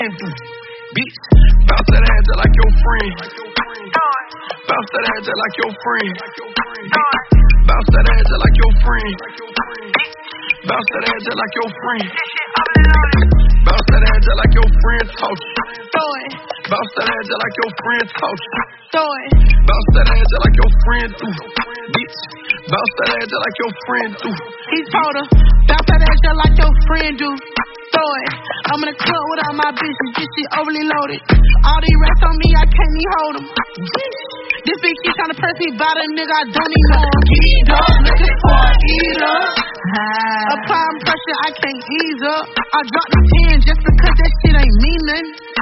Bitch, bounce that ass just like your friend. Bounce that ass just like your friend. Bounce that ass just like your friend. Bounce that ass just like your friend. Bounce that ass just like your friend taught you. Bounce that ass just like your friend taught you. Bounce that ass just like your friend do. Bitch, bounce that ass just like your friend do. He told her, bounce that ass just like your friend do. Throw it. I'm in the club with all my bitches, this shit overly loaded. All these racks on me, I can't even hold them. This bitch keep trying to press me by the nigga, I don't even know him. Geed up, looking for a eater. Applying pressure, I can't ease up. I dropped the 10 just because that shit ain't mean nothing.